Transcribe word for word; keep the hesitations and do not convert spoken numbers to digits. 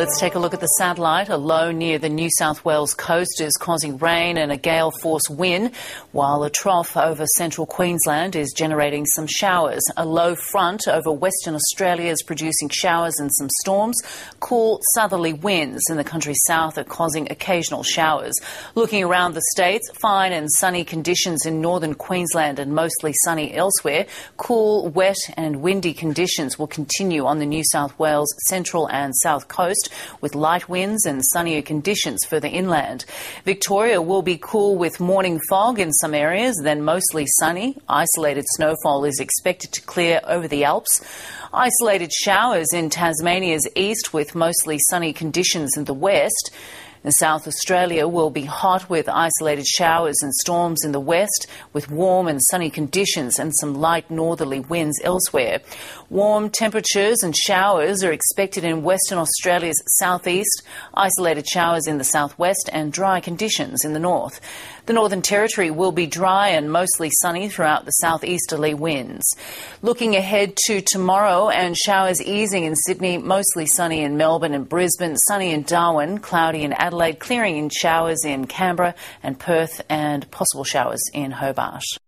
Let's take a look at the satellite. A low near the New South Wales coast is causing rain and a gale-force wind, while a trough over central Queensland is generating some showers. A low front over Western Australia is producing showers and some storms. Cool southerly winds in the country's south are causing occasional showers. Looking around the states, fine and sunny conditions in northern Queensland and mostly sunny elsewhere. Cool, wet and windy conditions will continue on the New South Wales central and south coast, with light winds and sunnier conditions further inland. Victoria will be cool with morning fog in some areas, then mostly sunny. Isolated snowfall is expected to clear over the Alps. Isolated showers in Tasmania's east with mostly sunny conditions in the west. In South Australia will be hot with isolated showers and storms in the west, with warm and sunny conditions and some light northerly winds elsewhere. Warm temperatures and showers are expected in Western Australia's southeast, isolated showers in the southwest and dry conditions in the north. The Northern Territory will be dry and mostly sunny throughout the southeasterly winds. Looking ahead to tomorrow, and showers easing in Sydney, mostly sunny in Melbourne and Brisbane, sunny in Darwin, cloudy in Adelaide, clearing in showers in Canberra and Perth, and possible showers in Hobart.